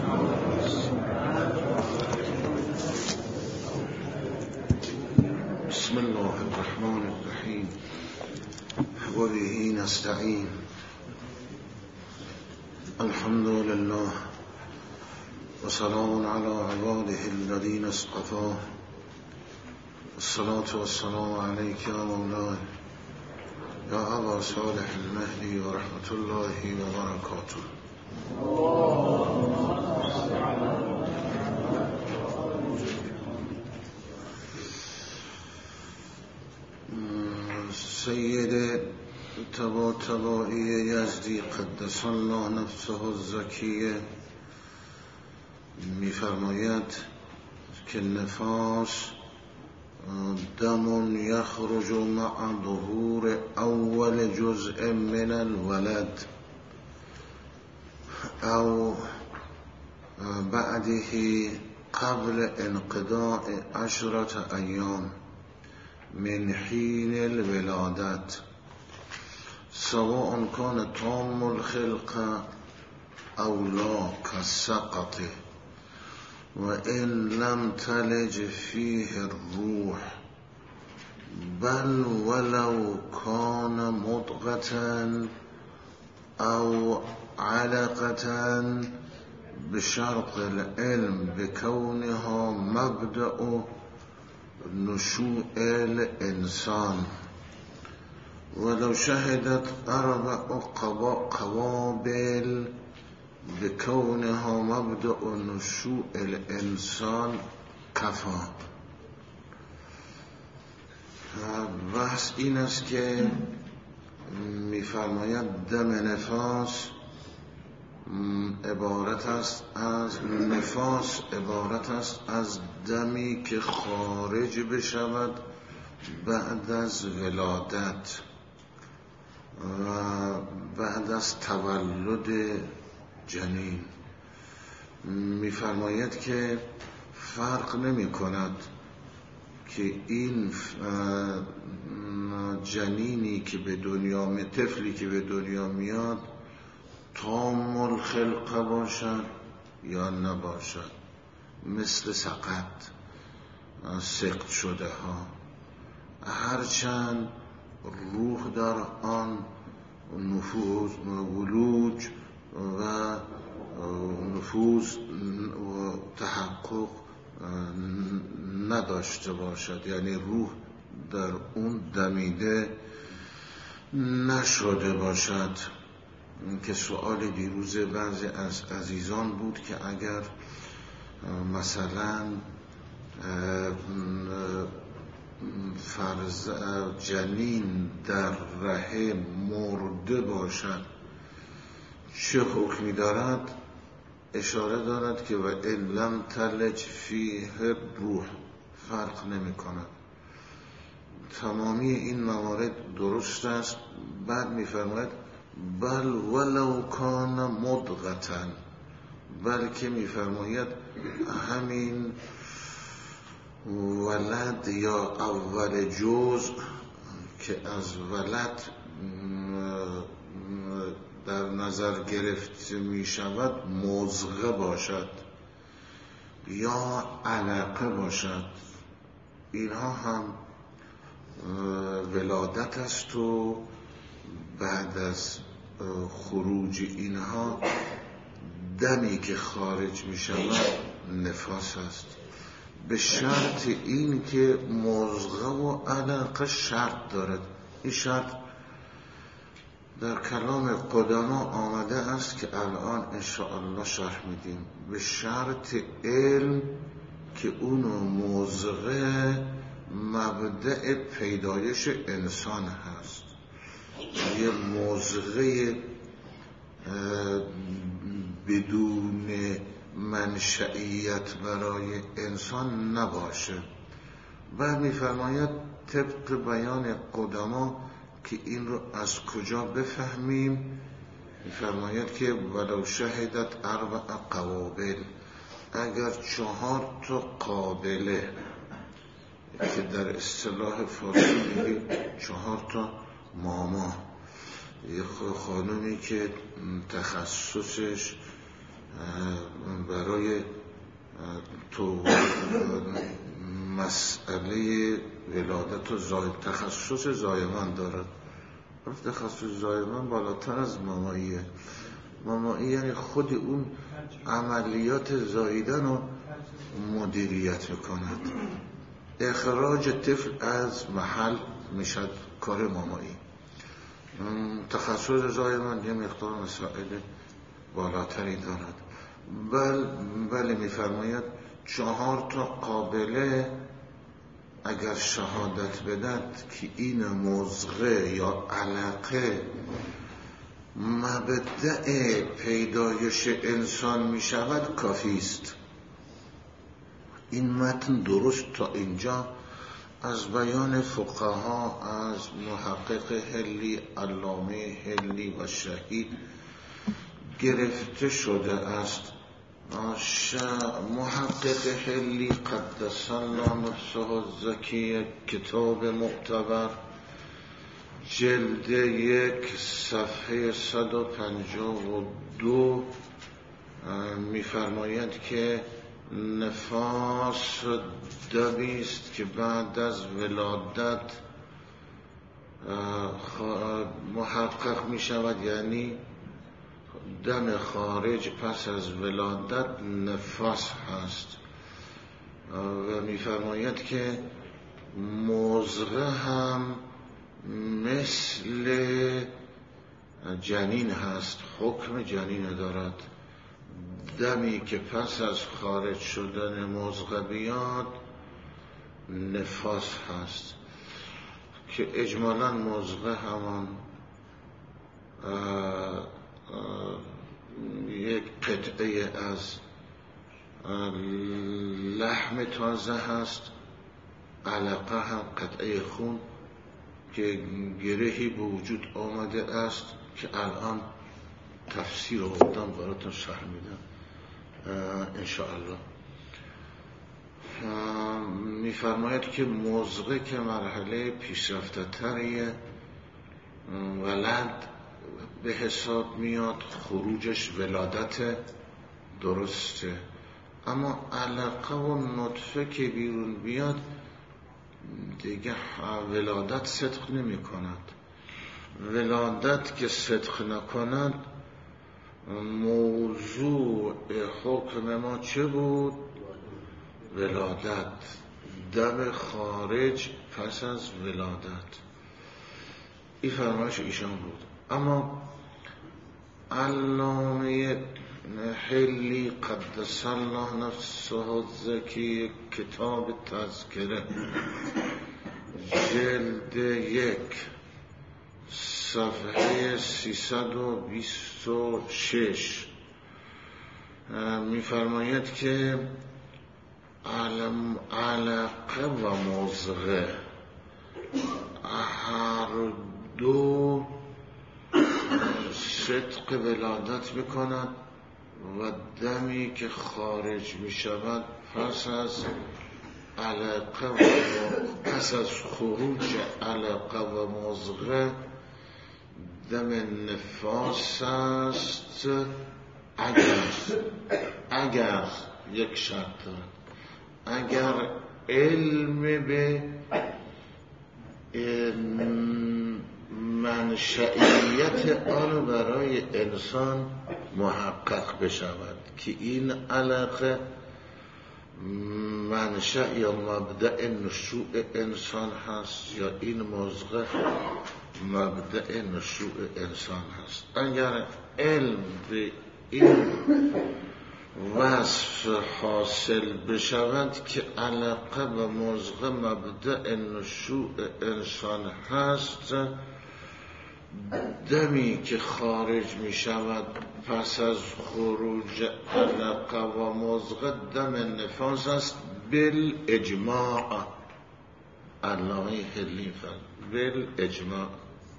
بسم الله الرحمن الرحیم و به نستعین. الحمد لله و سلام علی عباده الذین اصطفى. الصلاة والسلام علیک یا مولاي یا ابا صالح المهدی و رحمت الله و برکاته. سید تبائی یزدی قدس الله نفسه الزکیه می‌فرماید که نفاس دم یخرج مع ظهور اول جزء من الولد او بعده قبل انقضاء 10 ایام من حین الولادت سواء کان تام الخلق او لا كالسقط و ان لم تلج فيه الروح بل ولو كان مضغة او علقة بشرط العلم بكونها مبدأ نشوء الانسان ولو شهدت 4 قوابل بكونها مبدأ نشوء الانسان کفا. بحث این است که می‌فرماید دم نفاس عبارت است از دمی که خارج بشود بعد از ولادت و بعد از تولد جنین. می‌فرماید که فرق نمی کند که این جنینی که به دنیا می، طفلی که به دنیا میاد تام الخلق باشد یا نباشد، مثل سقط شده ها، هرچند روح در آن نفوذ ولوج و نفوذ و تحقق نداشته باشد، یعنی روح در اون دمیده نشده باشد. که سؤال دیروز بعضی از عزیزان بود که اگر مثلا جنین در رحم مرده باشد چه حکمی دارد؟ اشاره دارد که و ان لم تلج فیه روح، فرق نمی کند. تمامی این موارد درست است. بعد می فرماید بل ولو کان مضغة، بلکه می فرماید همین ولد یا اول جزء که از ولد در نظر گرفته می شود مضغه باشد یا علقه باشد، اینها هم ولادت است و بعد از خروج اینها دمی که خارج می شود نفاس است، به شرط این که مضغه و علقه شرط دارد. این شرط در کلام قدما آمده است که الان انشاءالله شرح میدیم. به شرط علم که اون مضغه مبدأ پیدایش انسان هست، یه مضغه بدون منشئیت برای انسان نباشه. بعد می‌فرماید طبق بیان قدما که این رو از کجا بفهمیم، می‌فرماید که ولو شهدت 4 قوابل، اگر 4 قابله که در اصطلاح فارسی میگیم 4 ماما، یه خانومی که تخصصش برای تو مسئله ولادت و تخصص زایمان دارد. تخصص زایمان بالاتر از ماماییه. مامایی یعنی خود اون عملیات زاییدن رو مدیریت میکند. اخراج طفل از محل میشد کار مامایی. تخصص زایمان یه مقدار مسائل بالاتری دارد. بله میفرماید 4 تا قابله اگر شهادت بدد که این مزغه یا علقه مبدأ پیدایش انسان می شود کافی است. این متن درست تا اینجا از بیان فقها، از محقق حلی، علامه حلی و شهید گرفته شده است. محقق حلی قدس الله نفسه الزکی کتاب معتبر جلد 1 صفحه 152 می‌فرماید که نفاس دمی است که بعد از ولادت محقق می شود، یعنی دم خارج پس از ولادت نفاس هست. و می‌فرماید که مزغه هم مثل جنین هست، حکم جنین دارد. دمی که پس از خارج شدن مزغه بیاد نفاس هست که اجمالاً مزغه همان یک قطعه از لحم تازه هست. علقه هم قطعه خون که گرهی به وجود آمده است که الان تفسیر آوردم براتون شرح میدم انشاءالله. میفرماید که مزغه که مرحله پیشرفته تریه، ولد به حساب میاد، خروجش ولادت درسته. اما علقه و نطفه که بیرون بیاد دیگه ولادت صدق نمی کند. ولادت که صدق نکند موضوع حکم ما چه بود؟ ولادت، دم خارج پس از ولادت. این فرمایش ایشان بود. اما علامه حلی قدس الله نفسه الزکی کتاب تذکره جلد 1 صفحه 326 می‌فرماید که علقه و مزغه هر دو صدق ولادت میکنند و دمی که خارج میشود پس از علقه و پس از خروج علقه و مزغه دم نفاس است. اگر یک شرط دارد، اگر علم به منشئیت آن برای انسان محقق بشود که این علقه منشأ یا مبدأ نشوء انسان هست یا این مزغه مبدأ نشوء انسان هست. اگر علم به این وصف حاصل بشود که علقه و مزغه مبدأ نشوء انسان هست، دمی که خارج می شود پس از خروج علقه و مزغه دم نفاس است بالاجماع. علامه حلی بالاجماع.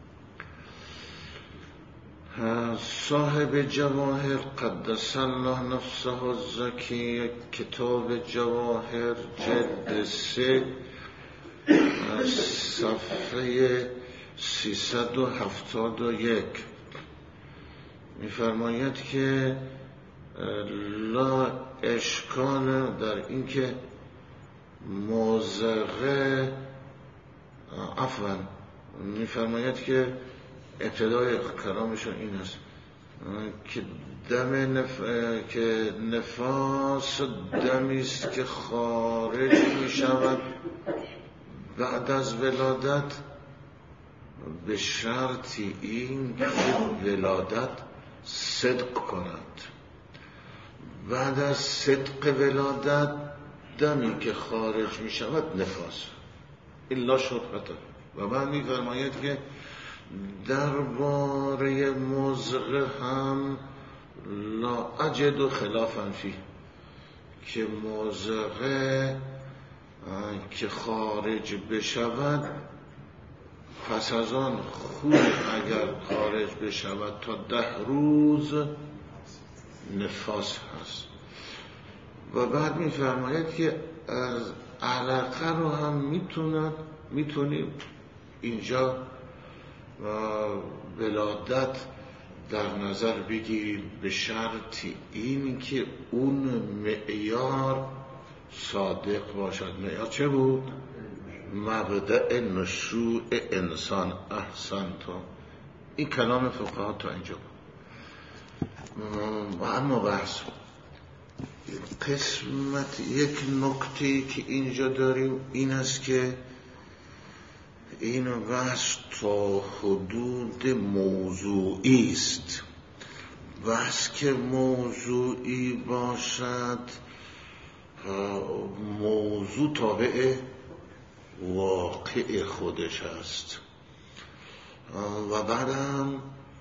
صاحب جواهر قدس الله نفسه الزکی کتاب جواهر جلد 3 صفحه 371 می‌فرماید که لا اشکال در این که موزقه عفوا میفرماید که ابتدای کلامشون این است که که نفاس دمی است که خارج می شود بعد از ولادت به شرطی این که ولادت صدق کند. بعد از صدق ولادت دمی که خارج می شود نفاس الا شبهته. و بعد می فرماید که درباره مزغه هم لا اجد خلافا فی، که مزغه که خارج بشود پس از آن خون اگر خارج بشود تا 10 روز نفاس هست. و بعد میفرماید که از علقه رو هم میتونیم اینجا ولادت در نظر بگیریم به شرطی این که اون معیار صادق باشد. معیار چه بود؟ مبدأ نشوء انسان. احسنتم. این کلام فقها تا اینجا بود. و اما بحث قسمت یک نکته که اینجا داریم این است که این بحث تا حدود موضوعی است. بحث که موضوعی باشد موضوع تابع واقع خودش است. و بعدم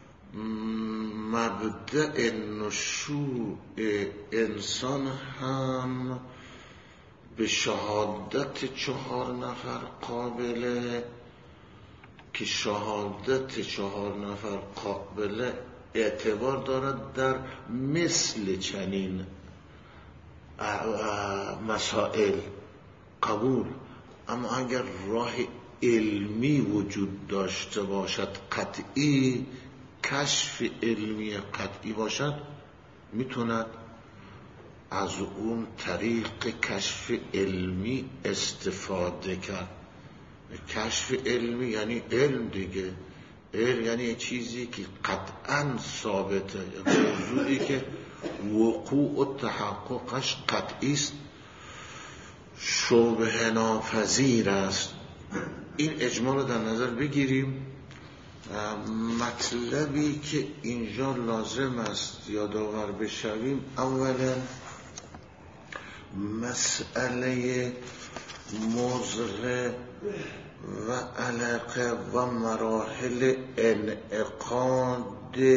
مبدأ نشوء انسان هم به شهادت 4 نفر قابله، که شهادت 4 نفر قابله اعتبار دارد در مثل چنین مسائل قبول. اما اگر راه علمی وجود داشته باشد قطعی، کشف علمی قطعی باشد، میتوند از اون طریق کشف علمی استفاده کرد. کشف علمی یعنی علم دیگه. علم یعنی چیزی که قطعا ثابته، موضوعی که وقوع و تحققش قطعی است، شبهه ناپذیر است. این اجمال رو در نظر بگیریم. مطلبی که اینجا لازم است یادآور بشویم، اولا مسئله مزغه و علقه و مراحل انعقاد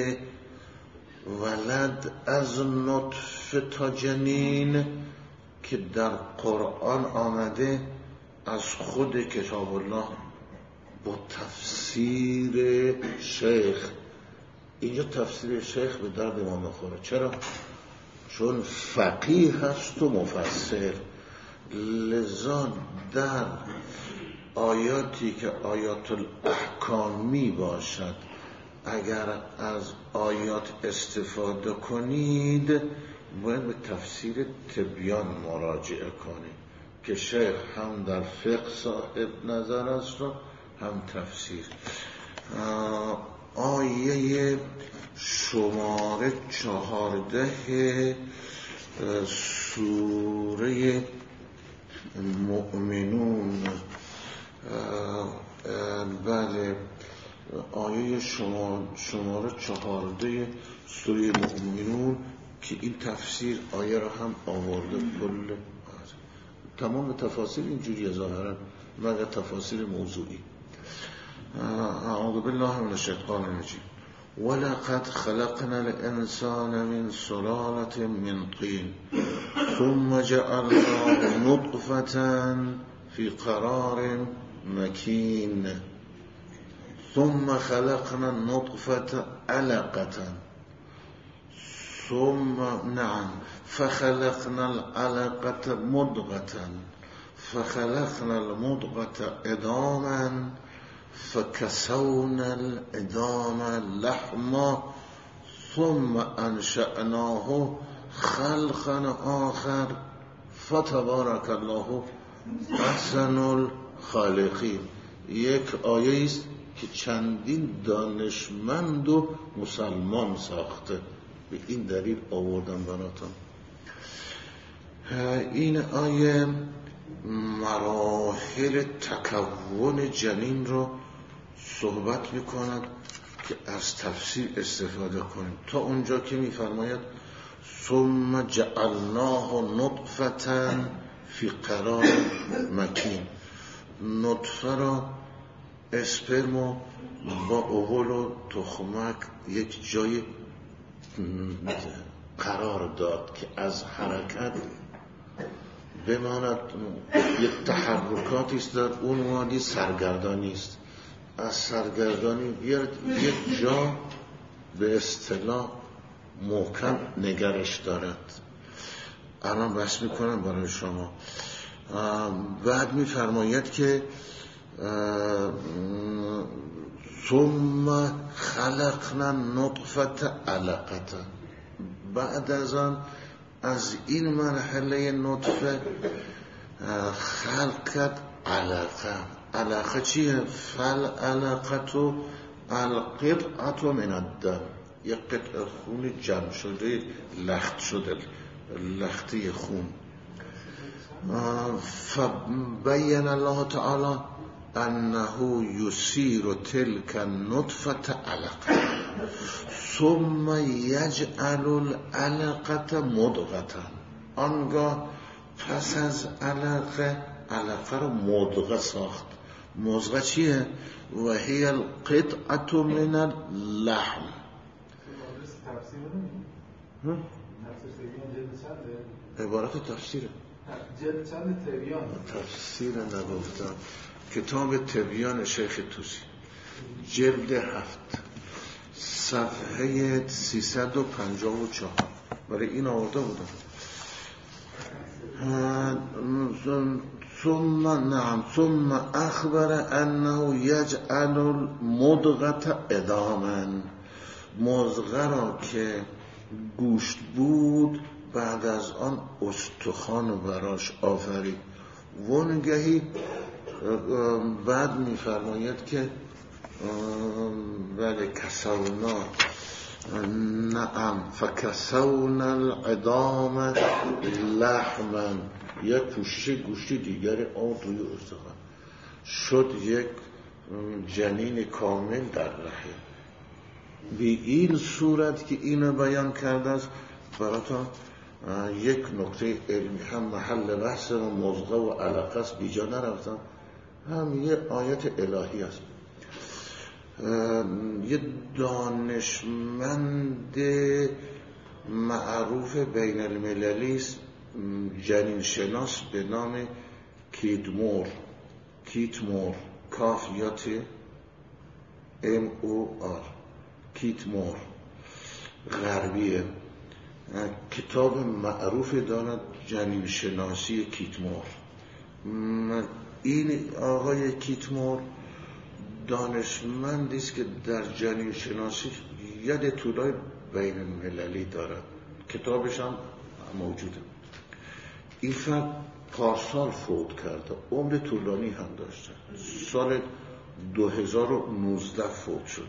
ولد از نطفه تا جنین که در قرآن آمده از خود کتاب الله با تفسیر شیخ. اینجا تفسیر شیخ به درد ما میخوره. چرا؟ چون فقیه هست و مفسر. لذا در آیاتی که آیات الاحکامی باشد اگر از آیات استفاده کنید باید به تفسیر تبیان مراجعه کنید که شیخ هم در فقه صاحب نظر است و هم تفسیر. آیه شماره 14 سوره مؤمنون، بله، آیه شماره 14 سوره مؤمنون که این تفسیر آیه را هم آورده. کل تمام تفاسیر اینجوریه ظاهرا مگر تفاسیر موضوعی. اعوذ بالله من الشیطان الرجیم. ولقد خلقنا الانسان من سلالة من طین ثم جعلناه نطفة في قرار مكين ثم خلقنا النطفة علقة فخلقنا العلقة مضغة فخلقنا المضغة عظاما فكسونا العظام لحما ثم انشأناه خلقا آخر فتبارک الله احسن الخالقین. یک آیه است که چندین دانشمند و مسلمان ساخته. به این دلیل آوردم براتون. این آیه مراحل تکون جنین رو صحبت میکند که از تفسیر استفاده کنیم تا اونجا که میفرماید ثم جعلناه نطفة فی قرار مکین. نطفه را اسپرمو با اوول و تخمک یک جای قرار داد که از حرکت بماند. یک تحرکاتی است در اون وادی، سرگردانی است. از سرگردانی بیارد یک جا به اصطلاح محکم نگرش دارد. الان بس میکنم برای شما. بعد میفرماید که ثم خلقنا نطفة علقة. بعد از آن از این مرحله نطفه خلق کرد علقه. علقه چیه؟ فالعلقة القطعة من الدم. یک قطعه خون جمع شده، لخت شده، لخته خون. فبین الله تعالی انه یسیر تلک النطفة علقه ثم یجعل العلقة مضغة. آنگاه پس از علقه رو مضغه ساخت. مضغه چیه؟ و هی القطعة من اللحم. عبارت تفسیره. جلد چند تبیان؟ تفسیر نگفتم. کتاب تبیان شیخ توسی جلد 7 صفحه 354. برای این آورده بودم. ثم اخبر انه یجعل المضغة عظاما. مضغه را که گوشت بود بعد از آن استخوان براش آفرید. وانگهی بعد میفرماید که بله کسونا، نعم فکسونا العظام لحما. یک پوشش گوشتی دیگری آن توی استخوان شد، یک جنین کامل در رحم. به این صورت که اینو بیان کرده است براتون یک نکته علمی هم محل بحث و مضغه و علقه است، بیجا نرفتم، هم یه آیت الهی است. یه دانشمند معروف بین المللی است، جنین شناس به نام کیتمور کافیات MOR کیتمور، غربیه. کتاب معروف دارد جنین شناسی کیتمور. این آقای کیتمور دانشمندی است که در جنین شناسی ید طولای بین المللی دارد. کتابش هم موجوده. این فرد پارسال فوت کرده، عمر طولانی هم داشته، سال 2019 فوت شده.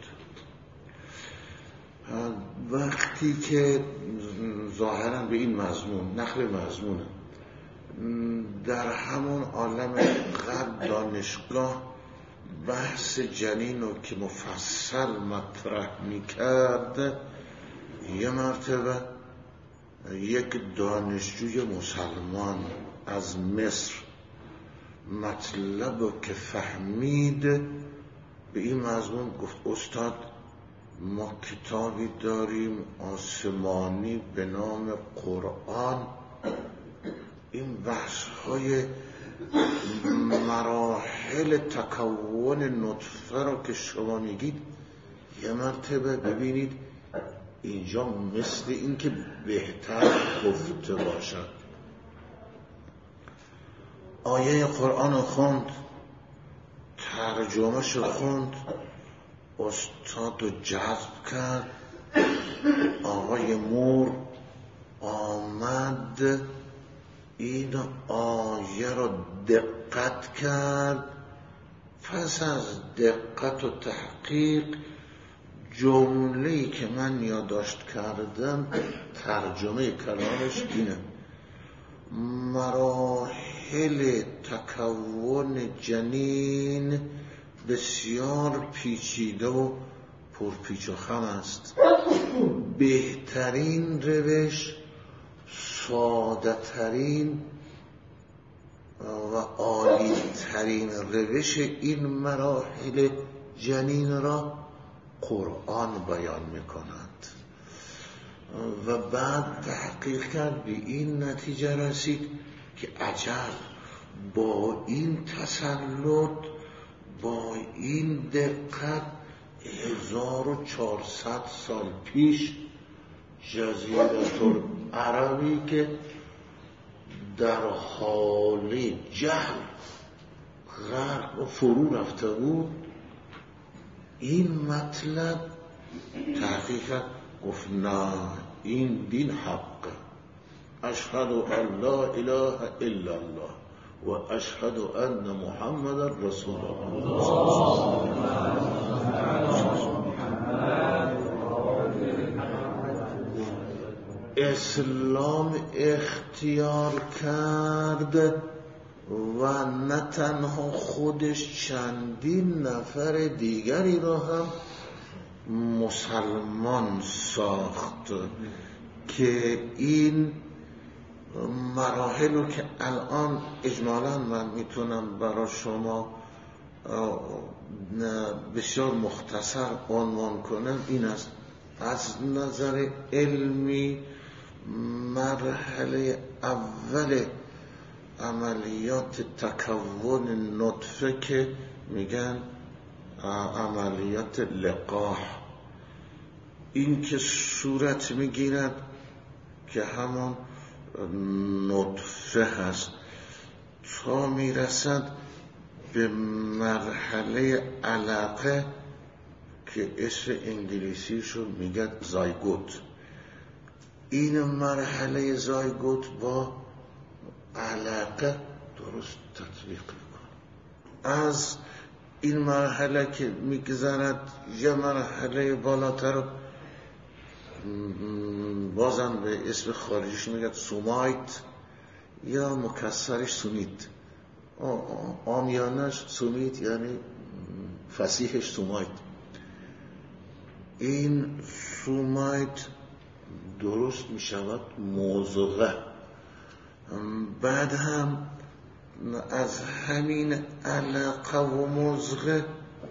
وقتی که ظاهرا به این مضمون نقل مضمونه در همون عالم غرب دانشگاه بحث جنین رو که مفصل مطرح میکرد، یه مرتبه یک دانشجوی مسلمان از مصر مطلب رو که فهمید به این مضمون گفت استاد ما کتابی داریم آسمانی به نام قرآن، این بحث های مراحل تکون نطفه رو که شما میگید یه مرتبه ببینید اینجا مثل این که بهتر گفته باشد. آیه قرآن رو خوند، ترجمهش رو خوند، استاد رو جذب کرد. آقای مور آمد این آیه رو دقت کرد، پس از دقت و تحقیق جمله‌ای که من یادداشت کردم ترجمه کلامش اینه: مراحل تکون جنین بسیار پیچیده و پرپیچ و خم است. بهترین روش، ساده ترین و عالی ترین روش این مراحل جنین را قرآن بیان می‌کند و بعد تحقیق کرد، به این نتیجه رسید که عجب، با این تسلط، با این دقت 1400 سال پیش جزیره العربی که در حال جهل غرق و فرو رفته بود، این مطلب تحقیقا گفت نه، این دین حق. اشهد ان لا اله الا الله و اشهد ان محمد رسول الله. اسلام اختیار کرد و نه تنها خودش، چندین نفر دیگری را هم مسلمان ساخت که این مراحل رو که الان اجمالا من میتونم برای شما بسیار مختصر عنوان کنم. این است: از نظر علمی مرحله اول عملیات تکون نطفه که میگن عملیات لقاح، این که صورت میگیرد که همون نطفه هست تا میرسد به مرحله علقه که اسم انگلیسیشو میگن زایگوت. این مرحله زایگوت با علقه درست تطبیق میکنه. از این مرحله که میگذرد یه مرحله بالاتر، بازم به اسم خارجیش میگن سومایت یا مکسرش سومیت، آمیانش سومیت یعنی فصیحش سومایت. این سومایت درست میشود موضوعه. بعد هم از همین علقه و مضغه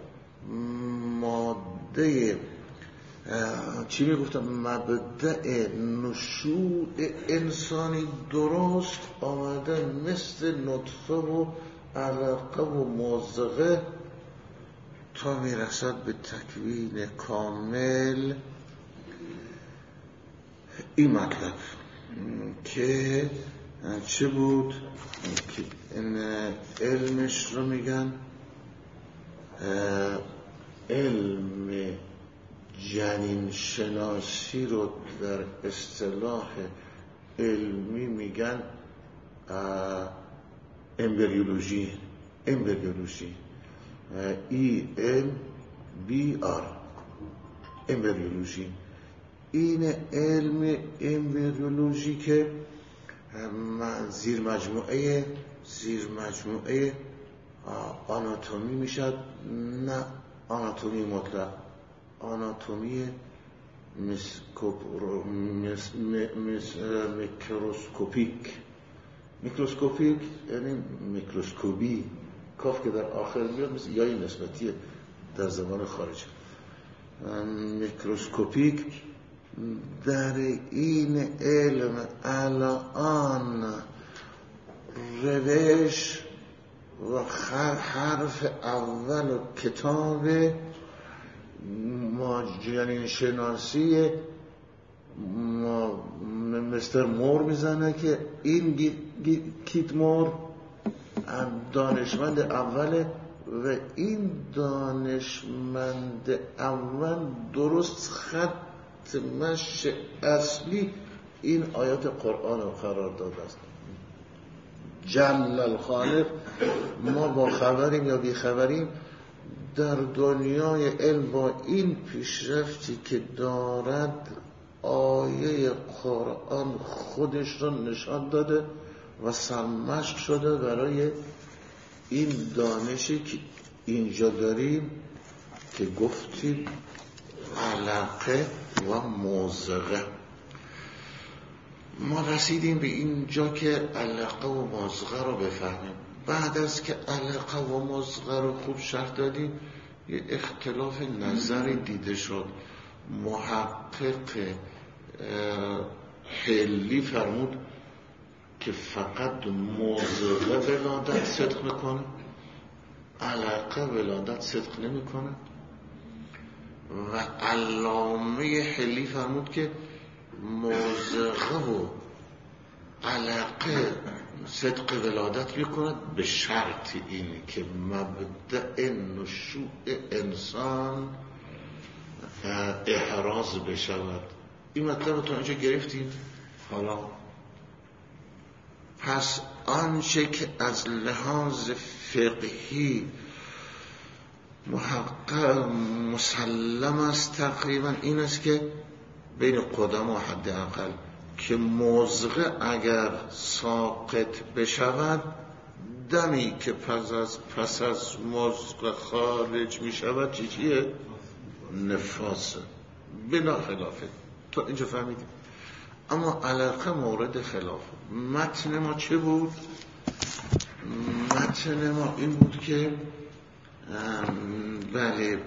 ماده چی میگفتم مبدأ نشوء انسانی درست آمده، مثل نطفه و علقه و مضغه تا میرسد به تکوین کامل. این مطلب که چه بود که این علمش رو میگن علم جنین شناسی رو در اصطلاح علمی میگن امبریولوژی. EMBR امبریولوژی. این علم امبریولوژی که زیر مجموعه آناتومی میشد، نه آناتومی مطلق، آناتومی میکروسکوپیک یعنی میکروسکوپی، کاف که در آخر میاد مثل یای نسبتیه در زبان خارج. میکروسکوپیک در این علم الان روش و حرف اول کتاب جنین شناسی مستر مور میزنه که این کیت مور دانشمند اوله و این دانشمند اول درست خط مشی اصلی این آیات قرآن رو قرار داده است. جل الخالق، ما با خبریم یا بی خبریم در دنیای علم با این پیشرفتی که دارد آیه قرآن خودش رو نشان داده و سرمشق شده برای این دانشی که اینجا داریم که گفتیم علقه و مضغه. ما رسیدیم به اینجا که علقه و مضغه رو بفهمیم. بعد از که علقه و مضغه رو خوب شرح دادیم یه اختلاف نظری دیده شد. محقق حلی فرمود که فقط مضغه ولادت صدق میکنه، علقه ولادت صدق نمیکنه. و علامه حلی فرمود که مضغه و علقه صدق ولادت میکند به شرط اینه که مبدأ نشوء انسان احراز بشود. این مطلب تا اینجا گرفتیم. حالا پس آنچه که از لحاظ فقهی محقق مسلم است تقریبا این است که بین قدما حداقل که مضغه اگر ساقط بشود دمی که پس از مضغه خارج می شود چیه؟ نفاسه. بلا خلافه. تا اینجا فهمیدیم. اما علقه مورد خلاف. متن ما چه بود؟ متن ما این بود که بله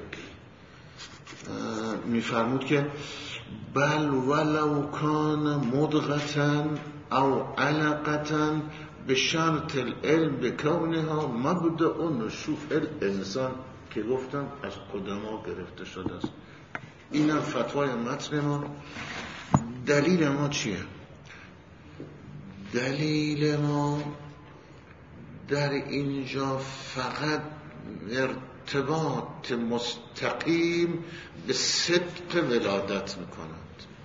میفرمود که بل ولو کان مضغة او علقة بشرط العلم بکونها مبدأ نشوء الانسان که گفتم از قدما گرفته شده است. اینم فتوای متن ما. دلیل ما چیه؟ دلیل ما در اینجا فقط ارتباط مستقیم به صدق ولادت میکند.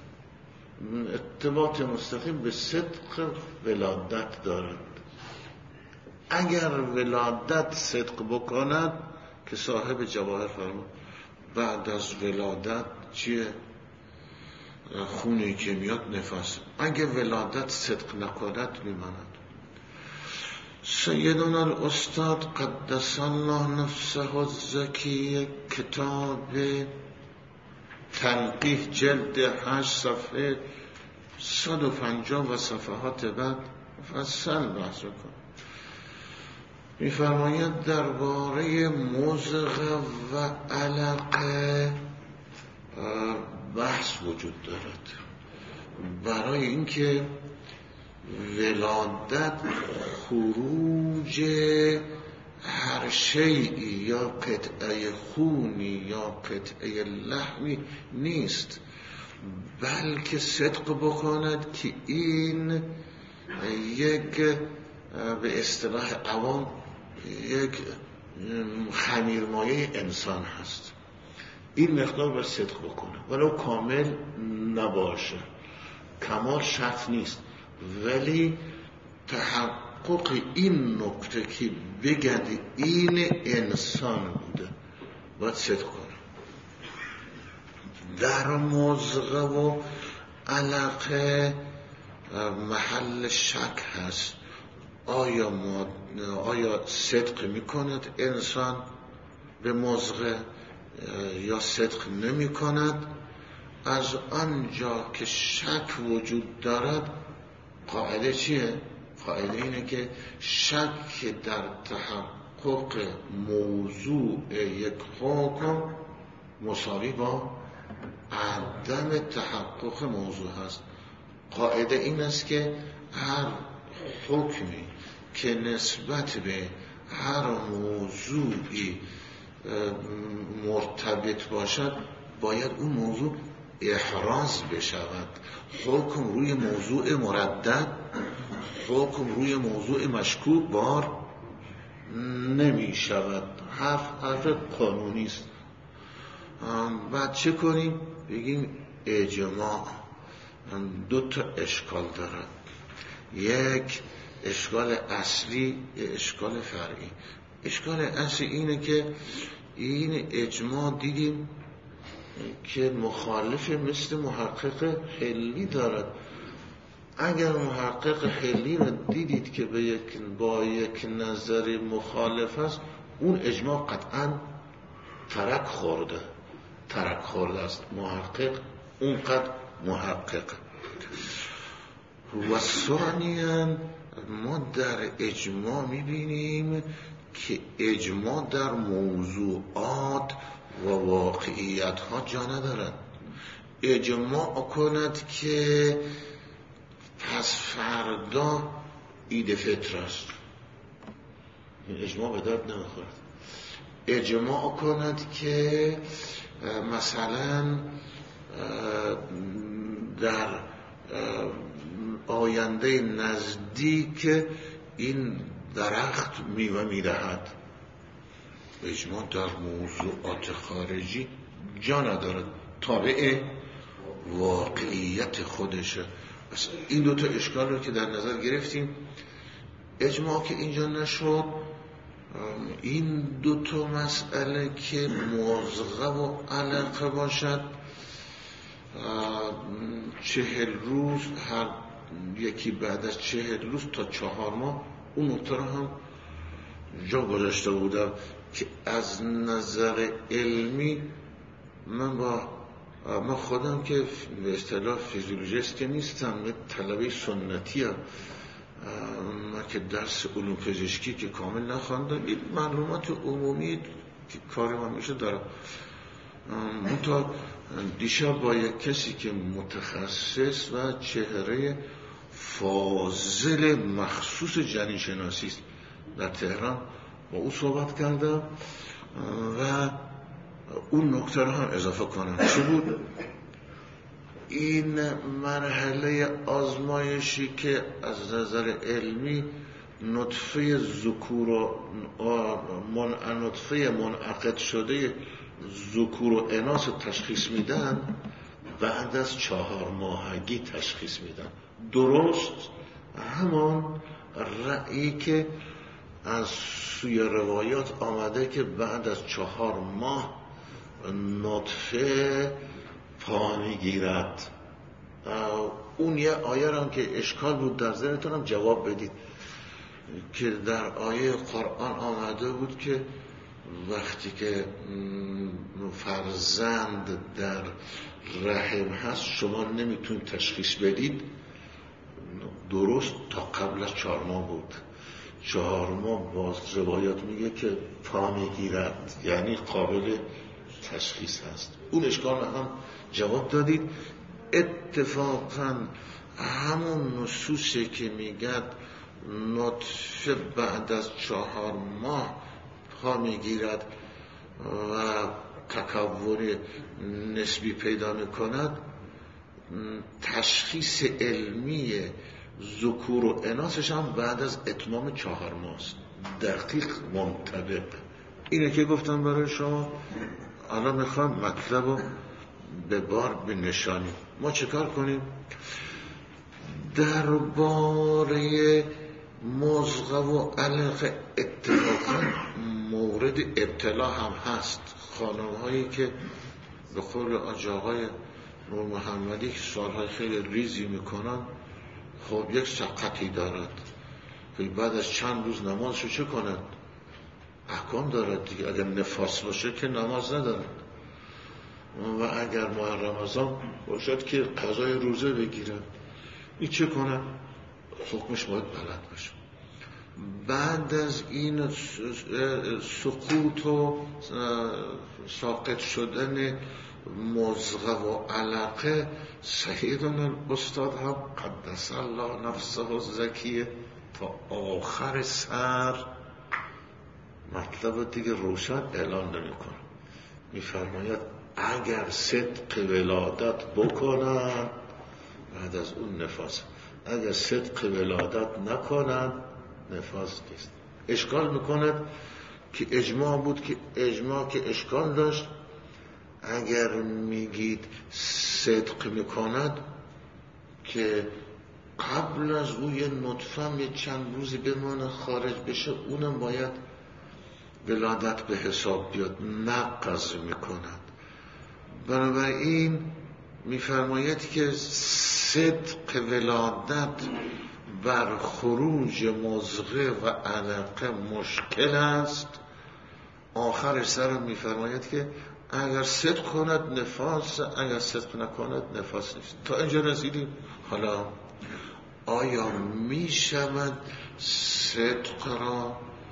ارتباط مستقیم به صدق ولادت دارد. اگر ولادت صدق بکند که صاحب جواهر فرمود بعد از ولادت چیه؟ خونی که میاد نفاس. اگر ولادت صدق نکند میماند. سیدنا الاستاد قدس الله نفسه الزکی کتاب تنقیح جلد 8 صفحه 150 و صفحات بعد مفصل بحث کن. می‌فرماید درباره مضغه و علقه بحث وجود دارد. برای اینکه ولادت خروج هر شیئی یا قطعه خونی یا قطعه لحمی نیست، بلکه صدق بکند که این یک به اصطلاح عوام یک خمیرمایه انسان هست. این مقدار باید صدق بکنه ولو کامل نباشه. کمال شرط نیست، ولی تحقق این نکته که بگد این انسان بوده باید صدق کنه. در مضغه و علقه محل شک هست. آیا صدق میکند انسان به مضغه یا صدق نمی کند؟ از آنجا که شک وجود دارد قاعده چیه؟ قاعده اینه که شک در تحقق موضوع یک حکم مساوی با عدم تحقق موضوع هست. قاعده این است که هر حکمی که نسبت به هر موضوعی مرتبط باشد باید اون موضوع احراز بشود. حکم روی موضوع مردد، حکم روی موضوع مشکوک بار نمی شود. حرف قانونی است. بعد چه کنیم؟ بگیم اجماع دو تا اشکال دارد، یک اشکال اصلی، یک اشکال فرعی. اشکال اصلی اینه که این اجماع دیدیم که مخالف مثل محقق حلی دارد. اگر محقق حلی رو دیدید که با یک نظر مخالف است، اون اجماع قطعا ترک خورده است. محقق اونقدر محقق. و ثانیاً ما در اجماع میبینیم که اجماع در موضوعات و واقعیت ها جا ندارد. اجماع کند که پس فردا عید فطر است، این اجماع به درد نمیخورد. اجماع کند که مثلا در آینده نزدیک این درخت میوه میدهد، اجماع در موضوعات خارجی جا ندارد، تابع واقعیت خودشه. پس این دوتا اشکال رو که در نظر گرفتیم، اجماع که اینجا نشد، این دوتا مسئله که مزغه و علقه باشد 40 روز، هر یکی بعد از 40 روز تا 4 ماه، اون نکته رو هم جا گذاشته بودم که از نظر علمی من خودم که به اصطلاح فیزیولوژیست که نیستم، طلبه سنتی هم. من که درس علوم پزشکی که کامل نخواندم، این معلومات عمومی که کار من میشه دارم. منتها دیشب با یک کسی که متخصص و چهره فاضل مخصوص جنین شناسی است در تهران با او صحبت کردم و اون نکته رو هم اضافه کنم. چه بود؟ این مرحله آزمایشی که از نظر علمی نطفه ذکور و نطفه منعقد شده ذکور و اناث تشخیص میدن، بعد از 4 ماهگی تشخیص میدن. درست همان رأیی که از سوی روایات آمده که بعد از 4 ماه نطفه پا میگیرد. اون یه آیه هم که اشکال بود در ذهنتون هم جواب بدید، که در آیه قرآن آمده بود که وقتی که فرزند در رحم هست شما نمیتونید تشخیص بدید. درست تا قبل از 4 ماه بود. 4 ماه باز روایات میگه که پا میگیرد، یعنی قابل تشخیص هست. اون اشکال هم جواب دادید. اتفاقا همون نصوصی که میگد نطفه بعد از 4 ماه پا میگیرد و تکور نسبی پیدا میکند، تشخیص علمی ذکور و اناثش هم بعد از اتمام 4 ماه است. دقیق منطبق. اینه که گفتم برای شما. الان میخوام مطلب رو به بار بنشانیم. ما چه کار کنیم؟ درباره مزغه و علقه اتفاقا مورد ابتلا هم هست. خانم هایی که به قول آقای نور محمدی که سالهای خیلی ریزی میکنن، خب یک سقطی دارد، بعد از چند روز نمازشو چه کنند؟ احکام دارد دیگه. اگر نفاس باشه که نماز ندارد، و اگر ماه رمضان باشد که قضای روزه بگیرن، این چه کنن؟ حکمش باید بلد باشه. بعد از این سقوط و ساقط شدن مزغه و علقه، سیدنا الاستاد هم قدس الله نفسه الزکیه تا آخر سر مطلب دیگه روشن اعلان نمی‌کنه. می‌فرماید اگر صدق ولادت بکنن بعد از اون نفاس، اگر صدق ولادت نکنن نفاس نیست. اشکال میکند که اجماع بود، که اجماع که اشکال داشت. اگر میگید صدق میکند، که قبل از او یه نطفه یه چند روزی بمانه خارج بشه، اونم باید ولادت به حساب بیاد، نقض میکند. بنابراین میفرماید که صدق ولادت بر خروج مضغه و علقه مشکل است. آخر سر میفرماید که اگر صدق کند نفاس، اگر صدق نکند نفاس نیست. تا اینجا رسیدیم. حالا آیا می شود صدق را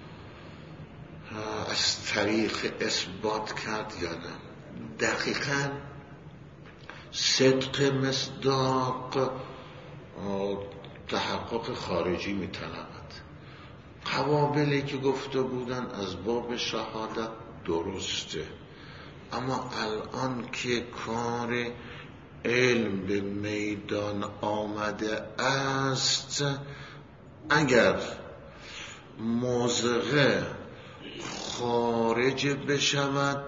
از طریق اثبات کرد یا نه؟ دقیقاً صدق مصداق تحقق خارجی می طلبد. قوابلی که گفته بودن از باب شهادت درسته، اما الان که کار علم به میدان آمده است، اگر مضغه خارج بشود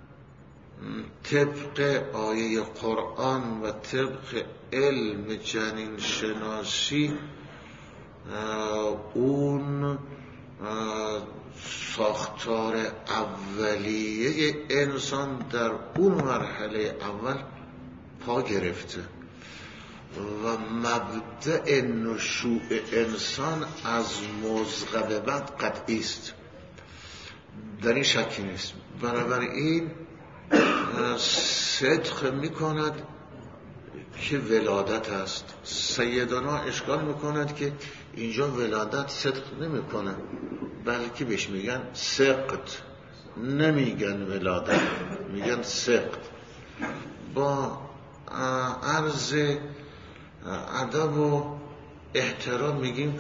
طبق آیه قرآن و طبق علم جنین شناسی، اون ساختار اولیه انسان در اون مرحله اول پا گرفته و مبدأ نشوء انسان از مضغه به بعد قطعی است، در این شکی نیست. بنابراین صدق میکند که ولادت است. سیدنا اشکال میکند که اینجا ولادت صدق نمیکنه، بلکه بهش میگن سقط، نمیگن ولادت، میگن سقط. با عرض ادب و احترام میگیم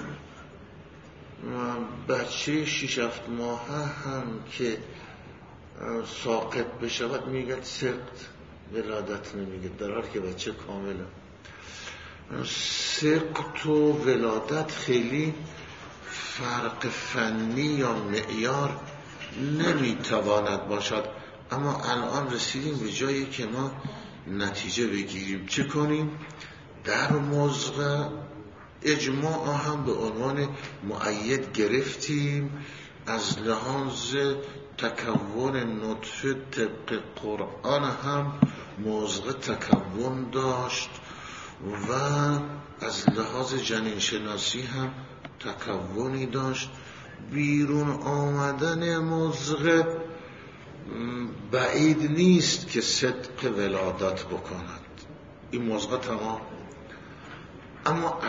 بچه 6-7 ماه هم که ساقط بشود میگه سقط، ولادت نمیگه، در حالی که بچه کامله. سقط و ولادت خیلی فرق فنی یا معیار نمیتواند باشد، اما الان رسیدیم به جایی که ما نتیجه بگیریم. چه کنیم؟ در مضغه اجماع هم به عنوان مؤید گرفتیم، از لحاظ تکون نطفه طبق قرآن هم مضغه تکون داشت و از لحاظ جنین شناسی هم تکونی داشت. بیرون آمدن مضغه بعید نیست که صدق ولادت بکند، این مضغه تمام. اما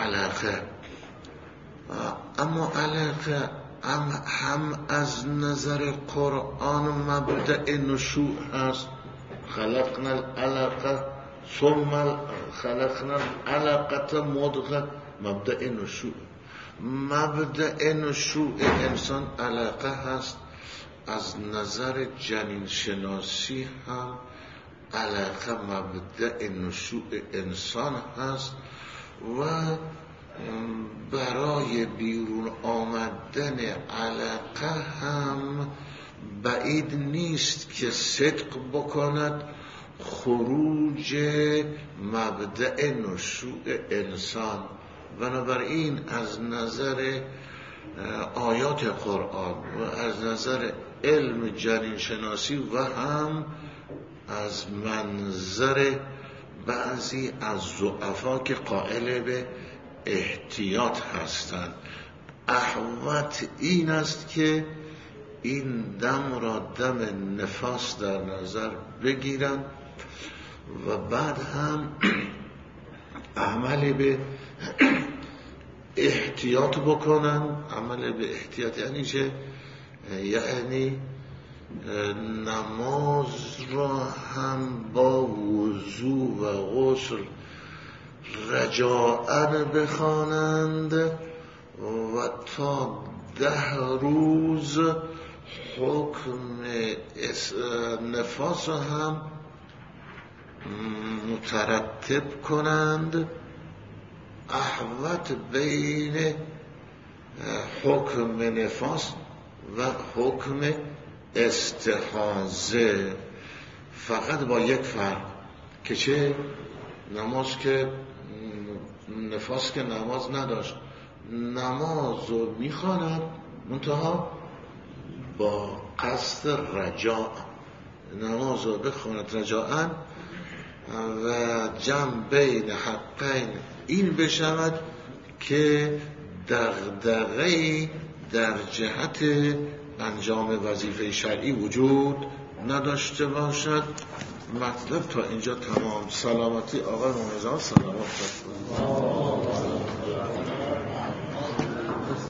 علقه هم از نظر قرآن مبدأ نشوء هست. خلقنا العلقه ثم خلقنا العلقه مضغه، مبدأ نشوء. مبدأ نشوء انسان علقه هست. از نظر جنین شناسی هم علقه مبدأ نشوء انسان هست و برای بیرون آمدن علقه هم بعید نیست که صدق بکند خروج مبدأ نشوء انسان. بنابراین از نظر آیات قرآن و از نظر علم جنین شناسی و هم از منظر بعضی از ضعفا که قائل به احتیاط هستند، احوط این است که این دم را دم نفاس در نظر بگیرن و بعد هم عمل به احتیاط بکنن. عمل به احتیاط یعنی چه؟ یعنی نماز را هم با وضو و غسل رجاءً بخوانند و تا 10 روز حکم نفاس هم مترتب کنند. احوط بین حکم نفاس و حکم استحاضه، فقط با یک فرق که چه؟ نماز که نفاس که نماز نداشت، نماز رو میخواند منتها با قصد رجاء، نماز رو بخواند رجاءً و جمع بین حقین این بشود که دغدغه‌ای در جهت انجام وظیفه شرعی وجود نداشته باشد. مطلب تا اینجا تمام. سلامتی آقای مولانا، سلامت.